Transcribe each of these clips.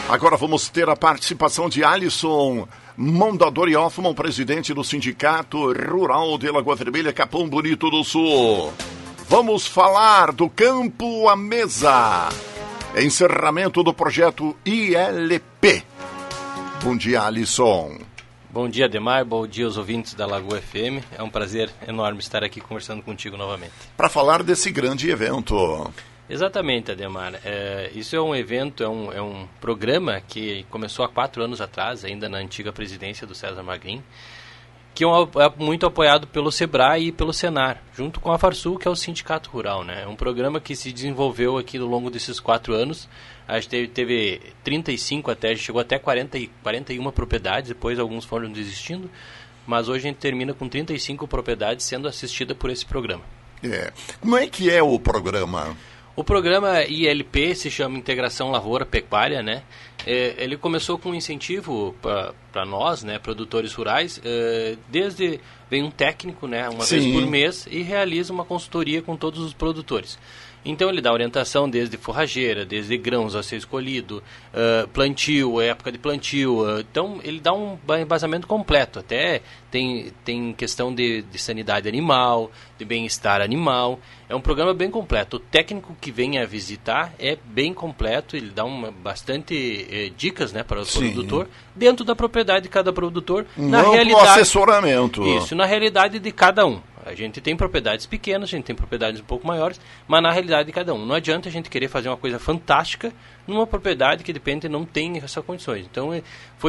Agora vamos ter a participação de Alisson Mondadori Hoffman, presidente do Sindicato Rural de Lagoa Vermelha, Capão Bonito do Sul. Vamos falar do Campo à Mesa, encerramento do projeto ILP. Bom dia, Alisson. Bom dia, Ademar. Bom dia aos ouvintes da Lagoa FM. É um prazer enorme estar aqui conversando contigo novamente. Para falar desse grande evento. Exatamente, Ademar. Isso é um evento, é um programa que começou há 4 anos atrás, ainda na antiga presidência do César Magrin, que é muito apoiado pelo SEBRAE e pelo SENAR, junto com a Farsul, que é o Sindicato Rural, né? É um programa que se desenvolveu aqui ao longo desses 4 anos. A gente teve 35 até, a gente chegou até 41 propriedades, depois alguns foram desistindo, mas hoje a gente termina com 35 propriedades sendo assistida por esse programa. Como é que é o programa? O programa ILP se chama Integração Lavoura-Pecuária, né? Ele começou com um incentivo para nós, né, produtores rurais, vem um técnico, né, uma vez por mês e realiza uma consultoria com todos os produtores. Então ele dá orientação desde forrageira, desde grãos a ser escolhido, plantio, época de plantio. Então ele dá um embasamento completo. Até tem questão de sanidade animal, de bem-estar animal. É um programa bem completo. O técnico que vem a visitar é bem completo. Ele dá bastante dicas, né, para o produtor, dentro da propriedade de cada produtor. Na realidade, assessoramento. Isso, na realidade de cada um. A gente tem propriedades pequenas, a gente tem propriedades um pouco maiores, mas na realidade de cada um. Não adianta a gente querer fazer uma coisa fantástica numa propriedade que de repente não tem essas condições. Então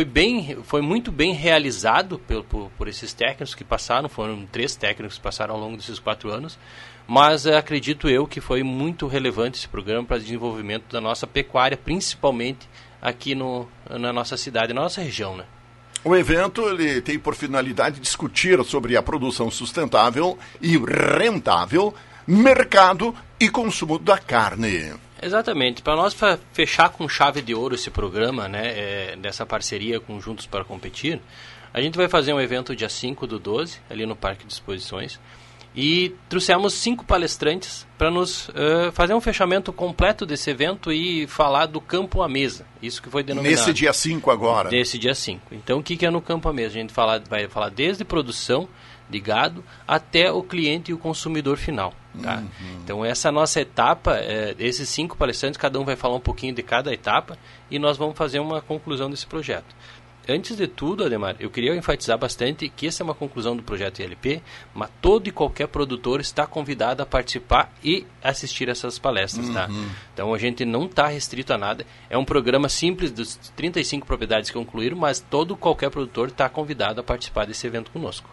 foi muito bem realizado por esses técnicos que passaram, foram 3 técnicos que passaram ao longo desses 4 anos, mas acredito eu que foi muito relevante esse programa para o desenvolvimento da nossa pecuária, principalmente aqui na nossa cidade, na nossa região, né? O evento ele tem por finalidade discutir sobre a produção sustentável e rentável, mercado e consumo da carne. Exatamente. Para nós fechar com chave de ouro esse programa, né, dessa parceria com Juntos para Competir, a gente vai fazer um evento dia 5/12, ali no Parque de Exposições, e trouxemos 5 palestrantes para nos fazer um fechamento completo desse evento e falar do Campo à Mesa. Isso que foi denominado. Nesse dia 5 agora. Nesse dia 5. Então, o que é no Campo à Mesa? A gente vai falar desde produção de gado até o cliente e o consumidor final. Tá? Então, essa nossa etapa, esses 5 palestrantes, cada um vai falar um pouquinho de cada etapa e nós vamos fazer uma conclusão desse projeto. Antes de tudo, Ademar, eu queria enfatizar bastante que essa é uma conclusão do projeto ILP, mas todo e qualquer produtor está convidado a participar e assistir essas palestras, tá? Então a gente não está restrito a nada, é um programa simples dos 35 propriedades que concluíram, mas qualquer produtor está convidado a participar desse evento conosco.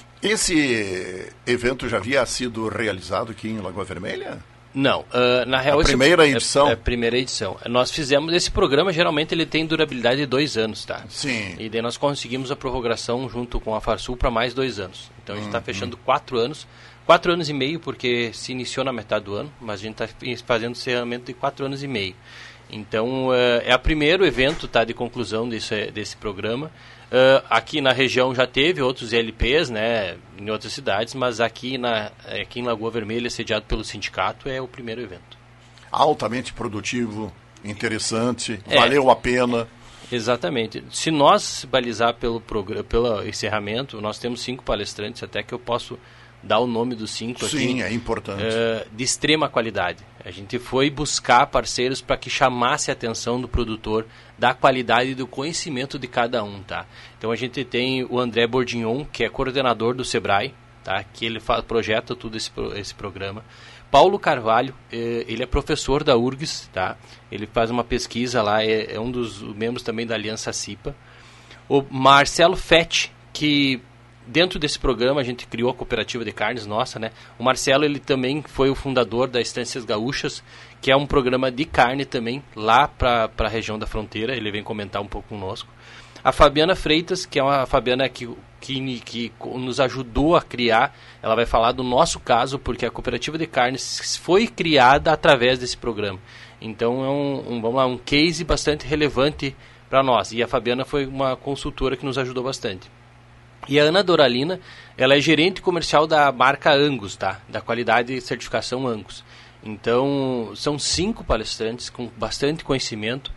Esse evento já havia sido realizado aqui em Lagoa Vermelha? Não, na real... A primeira edição? É a primeira edição. Nós fizemos, esse programa geralmente ele tem durabilidade de 2 anos, tá? Sim. E daí nós conseguimos a prorrogação junto com a Farsul para mais 2 anos. Então a gente está fechando 4 anos, 4 anos e meio, porque se iniciou na metade do ano, mas a gente está fazendo encerramento de 4 anos e meio. Então é o primeiro evento, tá, de conclusão desse programa. Aqui na região já teve outros ILPs, né, em outras cidades, mas aqui em Lagoa Vermelha, sediado pelo sindicato, é o primeiro evento. Altamente produtivo, interessante, valeu a pena. Exatamente. Se nós balizar pelo encerramento, nós temos 5 palestrantes, até que eu posso dar o nome dos 5 aqui. Sim, é importante. De extrema qualidade. A gente foi buscar parceiros para que chamasse a atenção do produtor da qualidade e do conhecimento de cada um, tá? Então a gente tem o André Bordignon, que é coordenador do SEBRAE, tá? Que ele projeta tudo esse programa. Paulo Carvalho, ele é professor da URGS, tá? Ele faz uma pesquisa lá, é um dos membros também da Aliança CIPA. O Marcelo Fetti, que dentro desse programa a gente criou a cooperativa de carnes nossa, né? O Marcelo, ele também foi o fundador da Estâncias Gaúchas, que é um programa de carne também lá para a região da fronteira. Ele vem comentar um pouco conosco. A Fabiana Freitas, que é uma Fabiana que nos ajudou a criar, ela vai falar do nosso caso, porque a cooperativa de carnes foi criada através desse programa. Então é um case bastante relevante para nós. E a Fabiana foi uma consultora que nos ajudou bastante. E a Ana Doralina, ela é gerente comercial da marca Angus, tá? Da qualidade e certificação Angus. Então, são 5 palestrantes com bastante conhecimento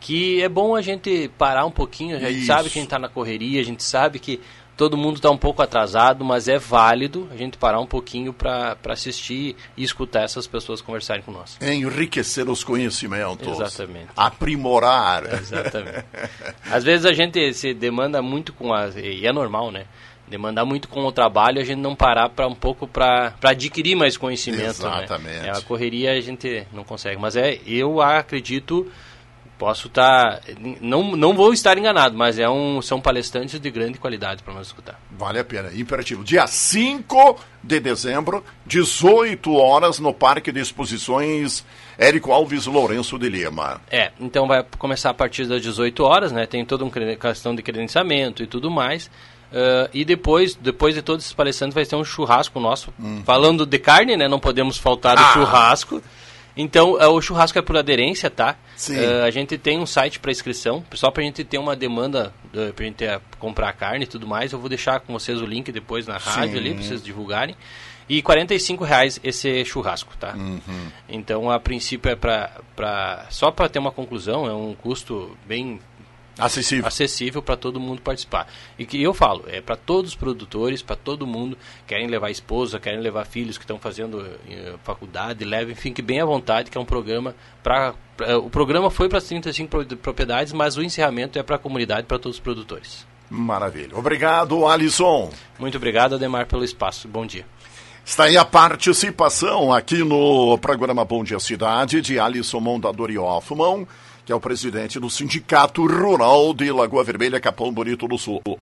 que é bom a gente parar um pouquinho. A gente sabe que a gente está na correria, a gente sabe que todo mundo está um pouco atrasado, mas é válido a gente parar um pouquinho para assistir e escutar essas pessoas conversarem com nós. Enriquecer os conhecimentos. Exatamente. Aprimorar. Exatamente. Às vezes a gente se demanda muito e é normal, né? Demandar muito com o trabalho, a gente não parar para um pouco para adquirir mais conhecimento. Exatamente. Né? A correria a gente não consegue. Mas eu acredito... Posso estar... Não vou estar enganado, mas são palestrantes de grande qualidade para nós escutar. Vale a pena. Imperativo. Dia 5 de dezembro, 18 horas, no Parque de Exposições Érico Alves Lourenço de Lima. Então vai começar a partir das 18 horas, né? Tem toda uma questão de credenciamento e tudo mais. E depois de todos esses palestrantes vai ter um churrasco nosso. Falando de carne, né? Não podemos faltar do churrasco. Então, o churrasco é por aderência, tá? Sim. A gente tem um site para inscrição, só para a gente ter uma demanda, para a gente comprar carne e tudo mais. Eu vou deixar com vocês o link depois na rádio ali, para vocês divulgarem. E R$45 esse churrasco, tá? Então, a princípio só para ter uma conclusão, é um custo bem... acessível para todo mundo participar. E que eu falo, é para todos os produtores, para todo mundo, querem levar esposa, querem levar filhos que estão fazendo faculdade, levem, fiquem bem à vontade, que é um programa o programa foi para as 35 propriedades, mas o encerramento é para a comunidade, para todos os produtores. Maravilha. Obrigado, Alisson. Muito obrigado, Ademar, pelo espaço. Bom dia. Está aí a participação aqui no programa Bom Dia Cidade de Alisson Mondadori Hoffmann, que é o presidente do Sindicato Rural de Lagoa Vermelha, Capão Bonito do Sul.